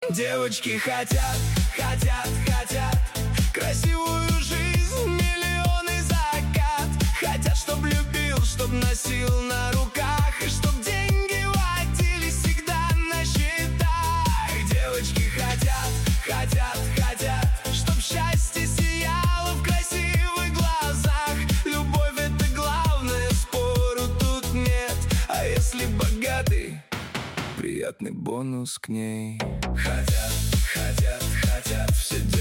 Девочки хотят, хотят, хотят красивую жизнь, миллионы закат. Хотят, чтоб любил, чтоб носил на руках, и чтоб деньги водились всегда на счетах. Девочки хотят, хотят, хотят, чтоб счастье сияло в красивых глазах. Любовь — это главное, спору тут нет. А если богатый, приятный бонус к ней. Хотят, хотят, хотят все